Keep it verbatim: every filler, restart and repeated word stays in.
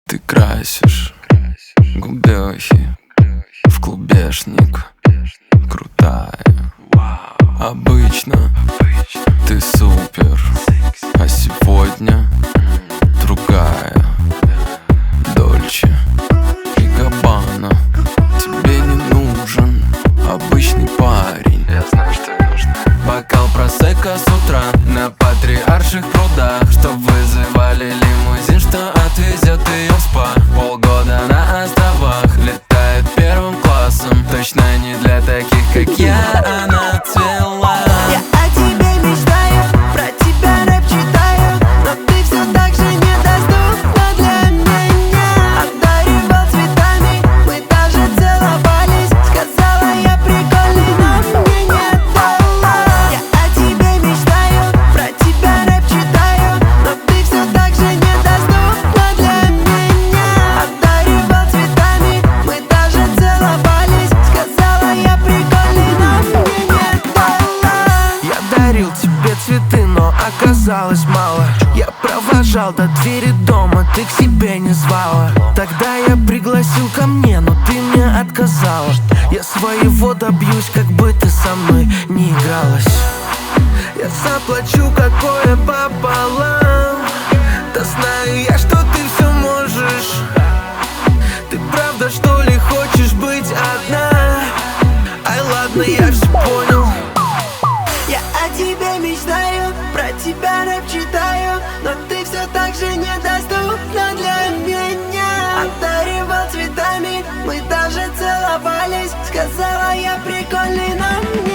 Ты красишь губёхи в клубешник. Крутая. Обычно ты супер, а сегодня другая. Дольче и Габбана. Тебе не нужен обычный парень. Я знаю, что нужно. Бокал просекко с утра на Патриарших прудах, что вызывали лимузин, что отвезет ее в спа. Полгода на островах, летает первым классом. Точно не для таких, как я, она цвела. Я о тебе мечтаю, про тебя рэп читаю, но ты все так же недоступна для меня. Одаривал цветами, мы даже целовались. Сказала я прикольный, но мне не дала. Я о тебе мечтаю, про тебя рэп читаю, но ты все так же недоступна для меня. Одаривал цветами, мы даже целовались. Сказала я прикольный, но мне не дала. Я дарил тебе цветы, но оказалось мало. Я провожал до двери дома, ты к себе не звала. Тогда я пригласил ко мне, но ты мне отказала. Я своего добьюсь, как бы ты со мной не игралась. Я заплачу какое пополам. Да знаю я, что ты все можешь. Ты правда, что ли, хочешь быть одна? Ай, ладно, я все понял. Я о тебе мечтаю, про тебя рэп читаю, но ты все так же недоступна для меня. Одаривал цветами, мы даже целовались. Сказала я прикольный, но мне